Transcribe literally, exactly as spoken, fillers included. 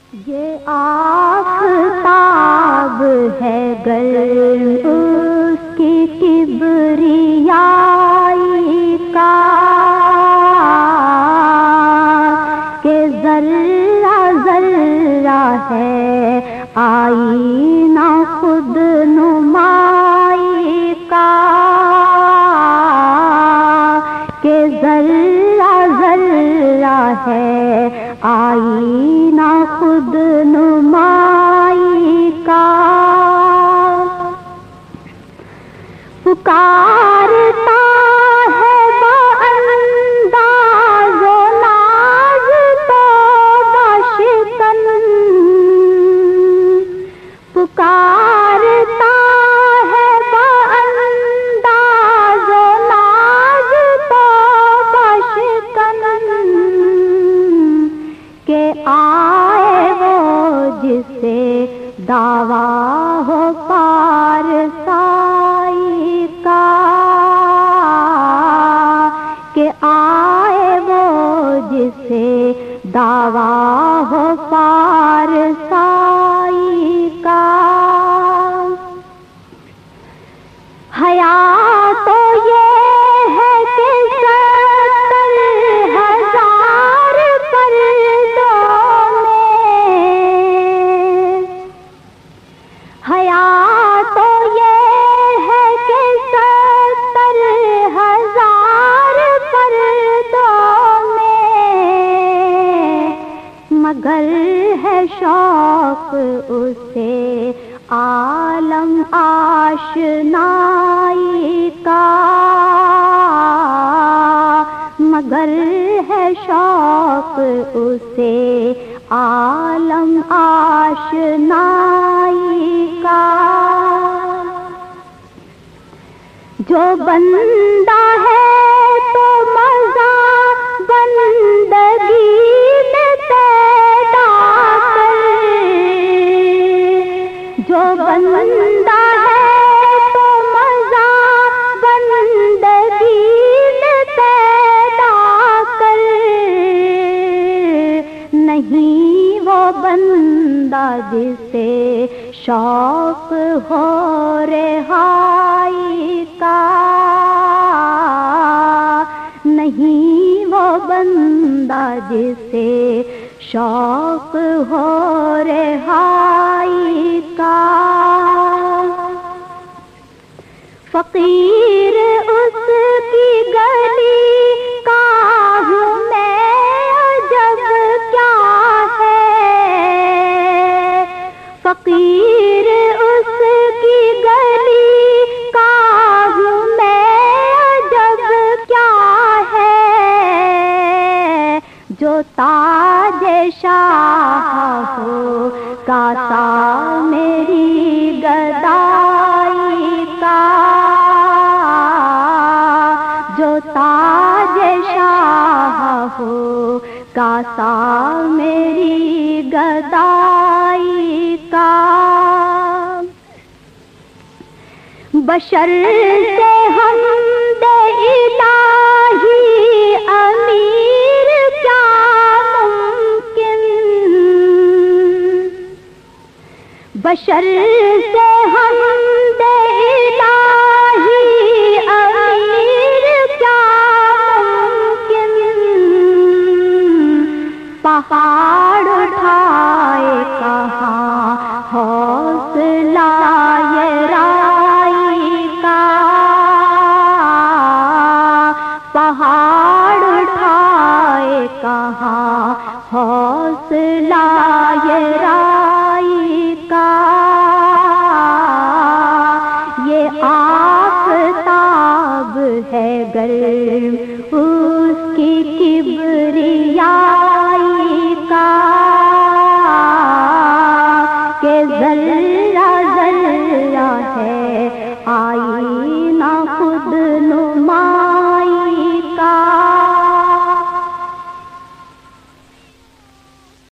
یہ آفتاب ہے گر اس کی کبریائی کا کہ ذرہ ذرہ ہے آئینہ خود نمائی کا کہ ذرہ ذرہ ہے آئینہ خود نمائی کا پکارتا ہے بانداز و ناز تو باشکن پکارتا ہے بانداز و ناز تو باشکن کہ آئے وہ جسے دعویٰ ہو پارسائی کا کہ آئے وہ جسے دعویٰ ہو پارسائی کا حیا تو یہ ہے کہ ستر ہزار پردوں میں حیا تو یہ ہے کہ ستر ہزار پردوں میں مگر ہے شوق اسے عالم آشنائی کا مگر ہے شوق اسے عالم آشنائی کا جو بندہ ہے تو مزہ بندگی میں پیدا کر جو بندہ ہے تو مزہ بندگی میں پیدا کر نہیں وہ بندہ جسے شوق ہو رہائی کا نہیں وہ بندہ جسے شوق ہو رہائی کا فقیر اس کی گلی کا ہوں میں عجب کیا ہے فقیر اس کی گلی کا ہوں میں عجب کیا ہے جو تاج شاہ ہو کاسا میری گدائی کا جو تاج شاہ ہو کاسا میری گدائی کا بشر سے ہم دے الہی امیر کیا ممکن بشر سے ہم دے الہی امیر کیا ممکن پہاڑ اٹھائے کہاں حوصلہ یہ رائی کا پہاڑ اٹھائے کہاں حوصلہ یہ رائی کا یہ آفتاب ہے گر اس کی کبریائی